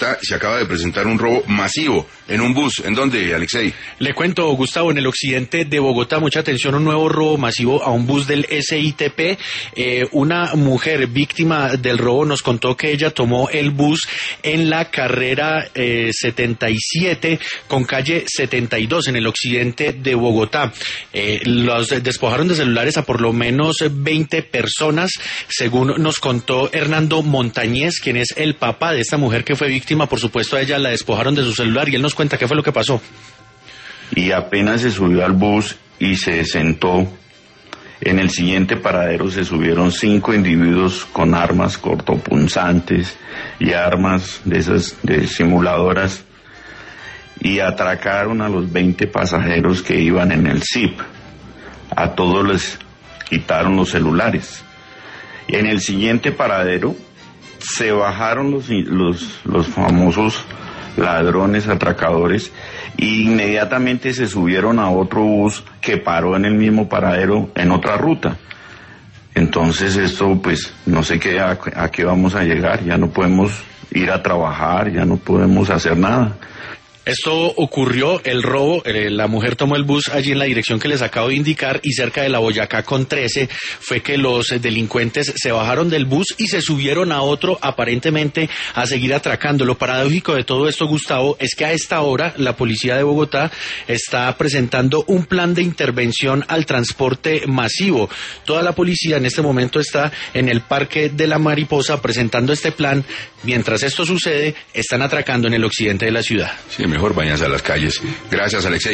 Bogotá se acaba de presentar un robo masivo en un bus. ¿En dónde, Alexei? Le cuento, Gustavo, en el occidente de Bogotá, mucha atención, un nuevo robo masivo a un bus del SITP. Una mujer víctima del robo nos contó que ella tomó el bus en la carrera 77 con calle 72 en el occidente de Bogotá. Los despojaron de celulares a por lo menos 20 personas, según nos contó Hernando Montañez, quien es el papá de esta mujer que fue víctima. Por supuesto, a ella la despojaron de su celular y él nos cuenta qué fue lo que pasó. Y apenas se subió al bus y se sentó, en el siguiente paradero se subieron 5 individuos con armas cortopunzantes y armas de esas de simuladoras y atracaron a los 20 pasajeros que iban en el SIP. A todos les quitaron los celulares. Y en el siguiente paradero se bajaron los famosos ladrones atracadores e inmediatamente se subieron a otro bus que paró en el mismo paradero en otra ruta. Entonces esto pues no sé a qué vamos a llegar, ya no podemos ir a trabajar, ya no podemos hacer nada. Esto ocurrió, el robo, la mujer tomó el bus allí en la dirección que les acabo de indicar y cerca de la Boyacá con 13 fue que los delincuentes se bajaron del bus y se subieron a otro aparentemente a seguir atracando. Lo paradójico de todo esto, Gustavo, es que a esta hora la policía de Bogotá está presentando un plan de intervención al transporte masivo. Toda la policía en este momento está en el Parque de la Mariposa presentando este plan. Mientras esto sucede, están atracando en el occidente de la ciudad. Sí, mejor bañarse a las calles. Gracias, Alexei.